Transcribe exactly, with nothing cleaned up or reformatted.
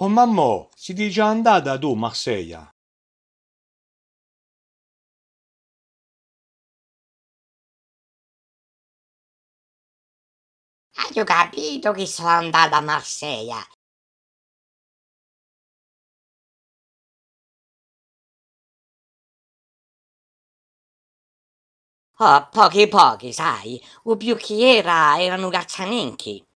Oh mamma, sei già andata tu, Marsiglia? Hai capito che sono andata a Marsiglia? Oh, pochi pochi, sai, o più che era, erano caccianenchi.